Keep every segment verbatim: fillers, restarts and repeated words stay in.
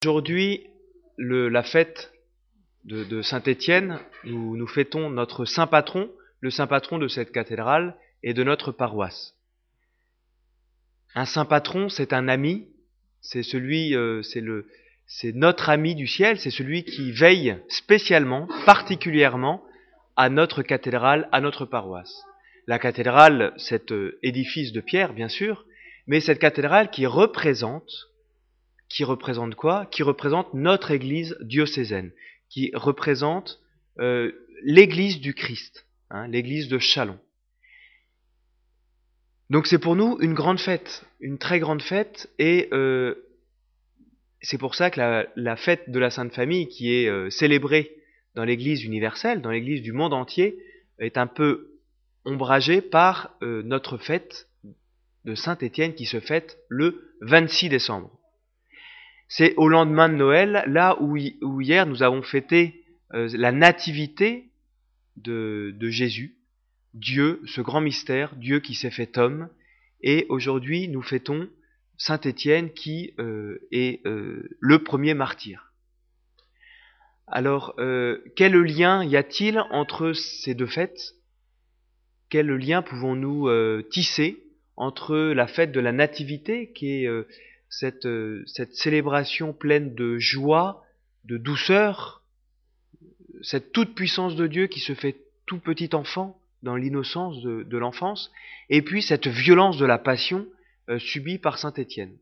Aujourd'hui, le, la fête de, de Saint-Étienne, nous, nous fêtons notre saint patron, le saint patron de cette cathédrale et de notre paroisse. Un saint patron, c'est un ami, c'est celui, euh, c'est le, c'est notre ami du ciel, c'est celui qui veille spécialement, particulièrement, à notre cathédrale, à notre paroisse. La cathédrale, cet euh, édifice de pierre, bien sûr, mais cette cathédrale qui représente Qui représente quoi? Qui représente notre Église diocésaine, qui représente euh, l'Église du Christ, hein, l'Église de Châlons. Donc c'est pour nous une grande fête, une très grande fête, et euh, c'est pour ça que la, la fête de la Sainte Famille, qui est euh, célébrée dans l'Église universelle, dans l'Église du monde entier, est un peu ombragée par euh, notre fête de Saint-Étienne qui se fête le vingt-six décembre. C'est au lendemain de Noël, là où, où hier nous avons fêté euh, la nativité de, de Jésus, Dieu, ce grand mystère, Dieu qui s'est fait homme, et aujourd'hui nous fêtons Saint-Étienne qui euh, est euh, le premier martyr. Alors, euh, quel lien y a-t-il entre ces deux fêtes? Quel lien pouvons-nous euh, tisser entre la fête de la nativité, qui est euh, Cette, euh, cette célébration pleine de joie, de douceur, cette toute-puissance de Dieu qui se fait tout petit enfant dans l'innocence de, de l'enfance, et puis cette violence de la passion euh, subie par saint Étienne.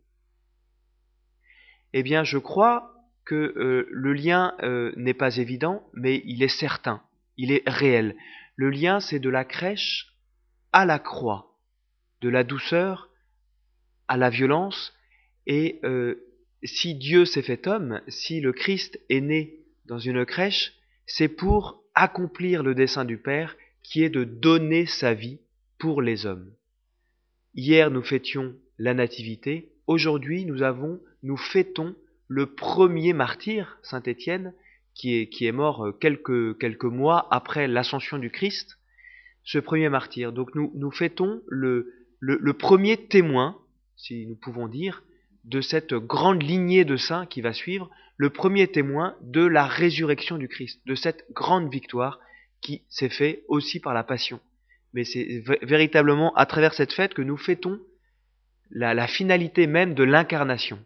Eh bien, je crois que euh, le lien euh, n'est pas évident, mais il est certain, il est réel. Le lien, c'est de la crèche à la croix, de la douceur à la violence. Et euh, si Dieu s'est fait homme, si le Christ est né dans une crèche, c'est pour accomplir le dessein du Père qui est de donner sa vie pour les hommes. Hier, nous fêtions la nativité. Aujourd'hui, nous avons, nous fêtons le premier martyr, saint Étienne, qui est, qui est mort quelques, quelques mois après l'ascension du Christ. Ce premier martyr. Donc nous, nous fêtons le, le, le premier témoin, si nous pouvons dire, de cette grande lignée de saints qui va suivre, le premier témoin de la résurrection du Christ, de cette grande victoire qui s'est faite aussi par la passion. Mais c'est véritablement à travers cette fête que nous fêtons la, la finalité même de l'incarnation.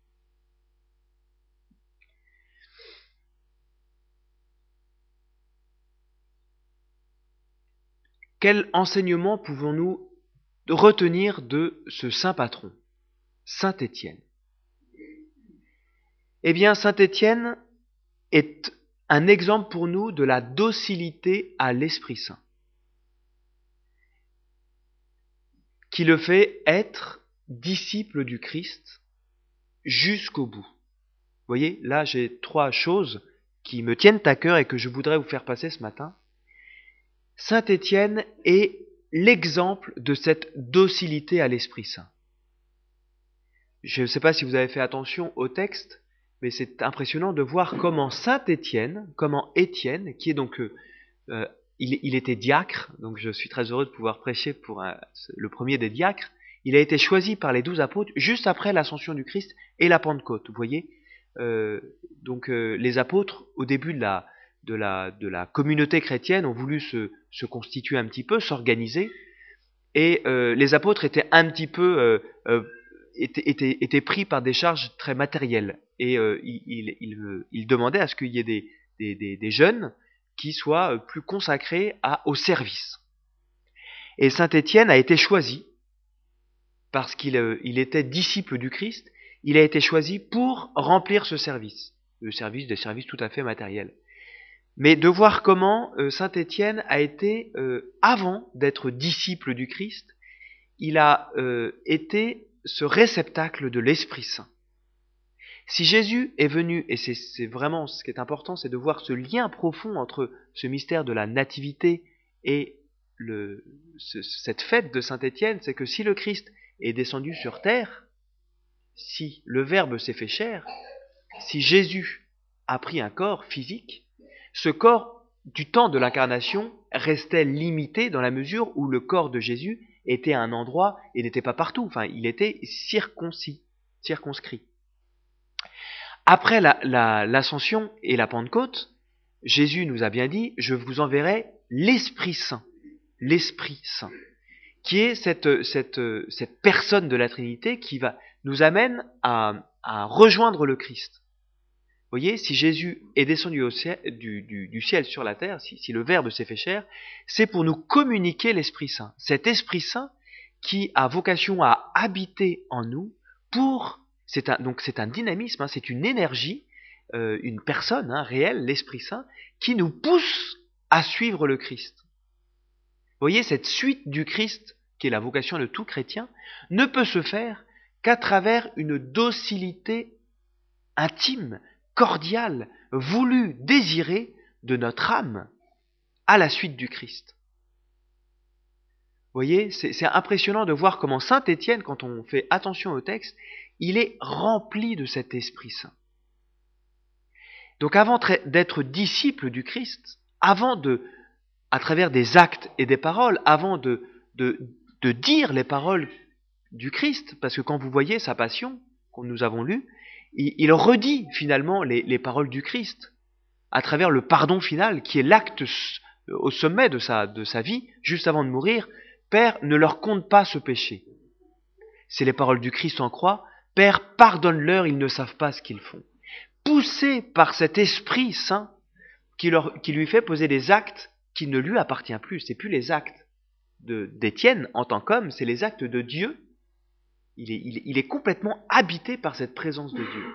Quel enseignement pouvons-nous retenir de ce saint patron, saint Étienne? Eh bien, saint Étienne est un exemple pour nous de la docilité à l'Esprit Saint, qui le fait être disciple du Christ jusqu'au bout. Vous voyez, là j'ai trois choses qui me tiennent à cœur et que je voudrais vous faire passer ce matin. Saint Étienne est l'exemple de cette docilité à l'Esprit Saint. Je ne sais pas si vous avez fait attention au texte, mais c'est impressionnant de voir comment saint Étienne, comment Étienne, qui est donc, euh, euh, il, il était diacre, donc je suis très heureux de pouvoir prêcher pour un, le premier des diacres, il a été choisi par les douze apôtres juste après l'ascension du Christ et la Pentecôte, vous voyez. Euh, donc euh, les apôtres, au début de la, de, la, de la communauté chrétienne, ont voulu se, se constituer un petit peu, s'organiser, et euh, les apôtres étaient un petit peu... Euh, euh, Était, était, était pris par des charges très matérielles. Et euh, il, il, il, il demandait à ce qu'il y ait des, des, des, des jeunes qui soient plus consacrés à, au service. Et saint Étienne a été choisi, parce qu'il il était disciple du Christ, il a été choisi pour remplir ce service, le service des services tout à fait matériels. Mais de voir comment euh, saint Étienne a été, euh, avant d'être disciple du Christ, il a euh, été ce réceptacle de l'Esprit Saint. Si Jésus est venu, et c'est, c'est vraiment ce qui est important, c'est de voir ce lien profond entre ce mystère de la nativité et le, ce, cette fête de saint Étienne, c'est que si le Christ est descendu sur terre, si le Verbe s'est fait chair, si Jésus a pris un corps physique, ce corps du temps de l'incarnation restait limité dans la mesure où le corps de Jésus était à un endroit et n'était pas partout. Enfin, il était circoncis, circonscrit. Après la, la, l'ascension et la Pentecôte, Jésus nous a bien dit, je vous enverrai l'Esprit Saint, l'Esprit Saint, qui est cette, cette, cette personne de la Trinité qui va, nous amène à, à rejoindre le Christ. Vous voyez, si Jésus est descendu au ciel, du, du, du ciel sur la terre, si, si le Verbe s'est fait chair, c'est pour nous communiquer l'Esprit Saint. Cet Esprit Saint qui a vocation à habiter en nous pour, c'est un, donc c'est un dynamisme, hein, c'est une énergie, euh, une personne hein, réelle, l'Esprit Saint, qui nous pousse à suivre le Christ. Vous voyez, cette suite du Christ, qui est la vocation de tout chrétien, ne peut se faire qu'à travers une docilité intime, cordiale, voulue, désirée de notre âme à la suite du Christ. Vous voyez, c'est, c'est impressionnant de voir comment saint Étienne, quand on fait attention au texte, il est rempli de cet Esprit Saint. Donc avant d'être disciple du Christ, avant de, à travers des actes et des paroles, avant de, de, de dire les paroles du Christ, parce que quand vous voyez sa passion, que nous avons lue, il, il redit finalement les, les paroles du Christ, à travers le pardon final, qui est l'acte au sommet de sa, de sa vie, juste avant de mourir. Père, ne leur compte pas ce péché. C'est les paroles du Christ en croix. Père, pardonne-leur, ils ne savent pas ce qu'ils font. Poussé par cet Esprit Saint qui, leur, qui lui fait poser des actes qui ne lui appartiennent plus. C'est plus les actes de, d'Étienne en tant qu'homme, c'est les actes de Dieu. Il est, il, il est complètement habité par cette présence de Dieu.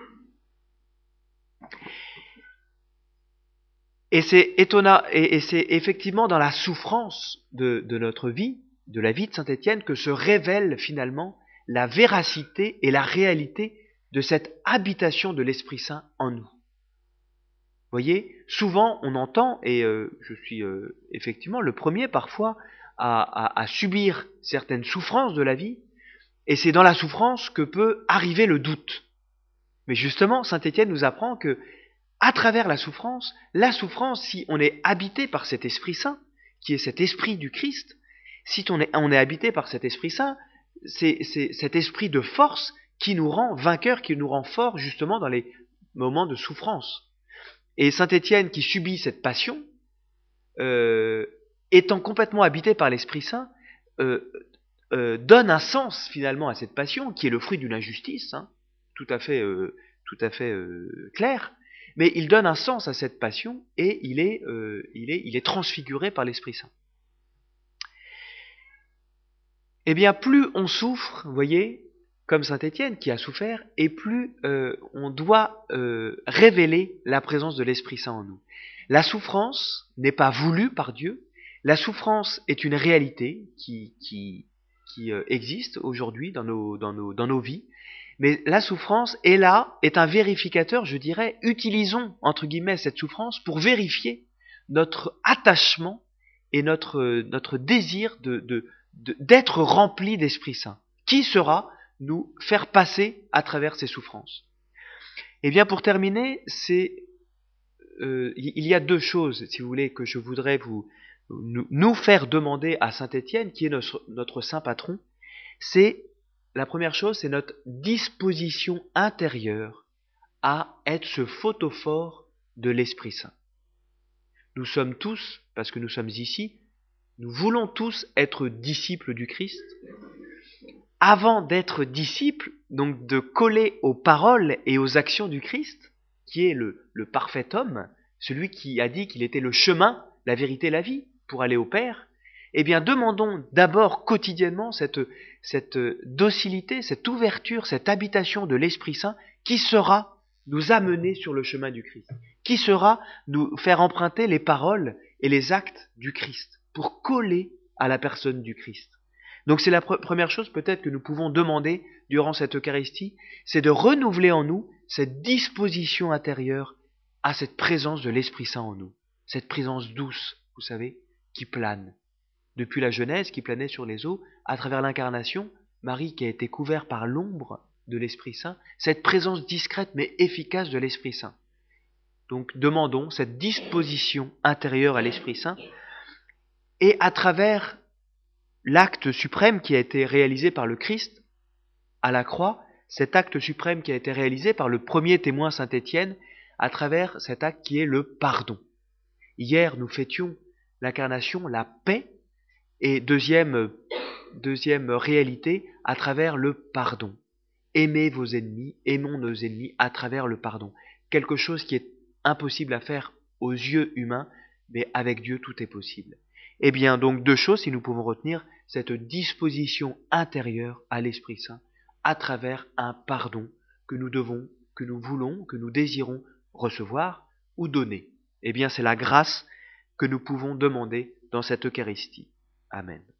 Et c'est étonnant, et, et c'est effectivement dans la souffrance de, de notre vie, de la vie de saint Étienne, que se révèle finalement la véracité et la réalité de cette habitation de l'Esprit Saint en nous. Vous voyez, souvent on entend, et euh, je suis euh, effectivement le premier parfois à, à, à subir certaines souffrances de la vie, et c'est dans la souffrance que peut arriver le doute. Mais justement, saint Étienne nous apprend que à travers la souffrance, la souffrance, si on est habité par cet Esprit Saint, qui est cet Esprit du Christ, si on est, on est habité par cet Esprit Saint, c'est, c'est cet esprit de force qui nous rend vainqueurs, qui nous rend forts justement dans les moments de souffrance. Et saint Étienne qui subit cette passion, euh, étant complètement habité par l'Esprit Saint, euh, euh, donne un sens finalement à cette passion, qui est le fruit d'une injustice, hein, tout à fait, euh, tout à fait euh, clair. Mais il donne un sens à cette passion et il est, euh, il est, il est transfiguré par l'Esprit Saint. Eh bien, plus on souffre, vous voyez, comme saint Étienne qui a souffert, et plus euh, on doit euh, révéler la présence de l'Esprit Saint en nous. La souffrance n'est pas voulue par Dieu. La souffrance est une réalité qui, qui, qui euh, existe aujourd'hui dans nos, dans, nos, dans nos vies. Mais la souffrance est là, est un vérificateur, je dirais. Utilisons, entre guillemets, cette souffrance pour vérifier notre attachement et notre, notre désir de, de, de, d'être rempli d'Esprit Saint, qui sera nous faire passer à travers ces souffrances. Et bien, pour terminer, c'est, euh, il y a deux choses, si vous voulez, que je voudrais vous, nous, nous faire demander à saint Étienne, qui est notre, notre saint patron. C'est la première chose, c'est notre disposition intérieure à être ce photophore de l'Esprit Saint. Nous sommes tous, parce que nous sommes ici, nous voulons tous être disciples du Christ. Avant d'être disciples, donc de coller aux paroles et aux actions du Christ, qui est le, le parfait homme, celui qui a dit qu'il était le chemin, la vérité, la vie, pour aller au Père, eh bien, demandons d'abord quotidiennement cette, cette docilité, cette ouverture, cette habitation de l'Esprit Saint qui sera nous amener sur le chemin du Christ, qui sera nous faire emprunter les paroles et les actes du Christ pour coller à la personne du Christ. Donc c'est la pre- première chose peut-être que nous pouvons demander durant cette Eucharistie, c'est de renouveler en nous cette disposition intérieure à cette présence de l'Esprit Saint en nous, cette présence douce, vous savez, qui plane. Depuis la Genèse qui planait sur les eaux, à travers l'incarnation, Marie qui a été couverte par l'ombre de l'Esprit Saint, cette présence discrète mais efficace de l'Esprit Saint. Donc demandons cette disposition intérieure à l'Esprit Saint, et à travers l'acte suprême qui a été réalisé par le Christ à la croix, cet acte suprême qui a été réalisé par le premier témoin Saint Étienne à travers cet acte qui est le pardon. Hier, nous fêtions l'incarnation, la paix, et deuxième, deuxième réalité, à travers le pardon. Aimez vos ennemis, aimons nos ennemis à travers le pardon. Quelque chose qui est impossible à faire aux yeux humains, mais avec Dieu tout est possible. Eh bien, donc deux choses, si nous pouvons retenir, cette disposition intérieure à l'Esprit Saint, à travers un pardon que nous devons, que nous voulons, que nous désirons recevoir ou donner. Eh bien, c'est la grâce que nous pouvons demander dans cette Eucharistie. Amen.